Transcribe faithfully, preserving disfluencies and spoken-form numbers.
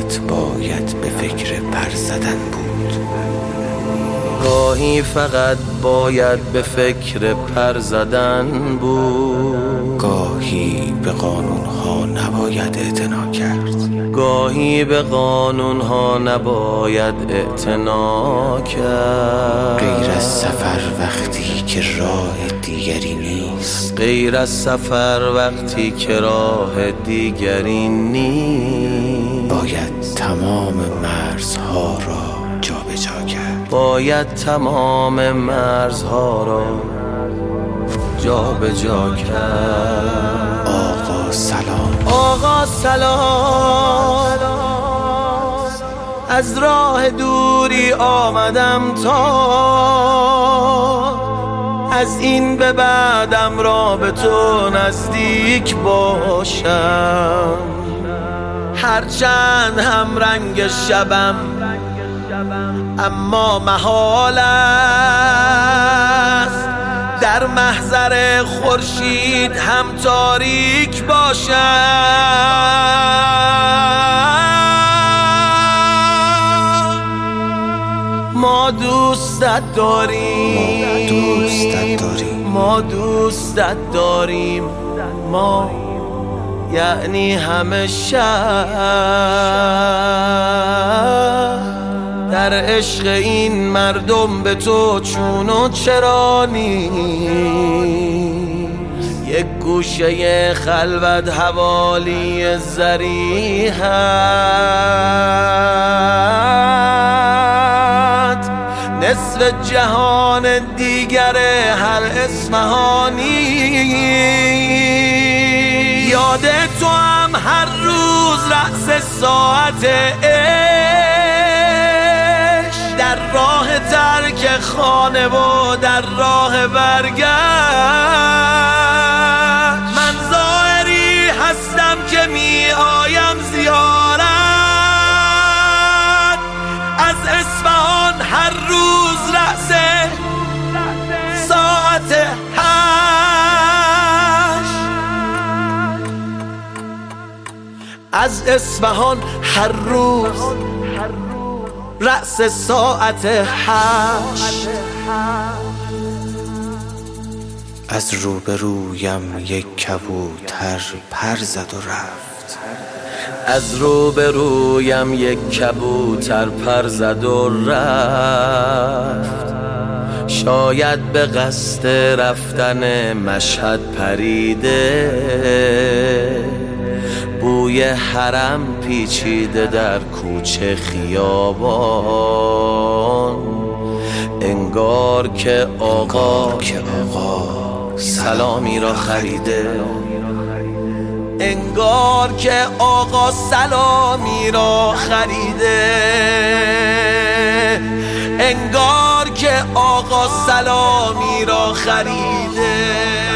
فقط باید به فکر پر زدن بود. گاهی فقط باید به فکر پر زدن بود. گاهی به قانون ها نباید اعتنا کرد. گاهی به قانون ها نباید اعتنا کرد. غیر از سفر وقتی که راه دیگری نیست. غیر از سفر وقتی که راه دیگری نیست. باید تمام مرزها را جا به جا کرد. باید تمام مرزها را جا به جا کرد. آقا سلام. آقا سلام. از راه دوری آمدم تا از این به بعدم را به تو نزدیک باشم. هرچند هم رنگ شبم اما محال است در محضر خورشید هم تاریک باشم. ما دوستت داریم. ما دوستت داریم. ما دوستت داریم. ما یعنی همه شهر در عشق این مردم به تو چون و چرا نیست. یک گوشه خلوت حوالی ضریحت نصف جهان دیگر هر اصفهانی. یاد تو هم هر روز رأس ساعت در راه ترک خانه و در راه برگشت. من ظاهری هستم که می آیم زیارت از اصفهان هر روز رأس ساعت هشت. از اصفهان هر روز رأس ساعت هشت. از روبرویم یک کبوتر پر زد و رفت. از روبرویم یک کبوتر پر زد و رفت. شاید به قصد رفتن مشهد پریده بوی حرم پیچیده در کوچه خیابان. انگار که آقا که آقا سلامی را خریده. انگار که آقا سلامی را خریده. انگار که آقا سلامی را خریده.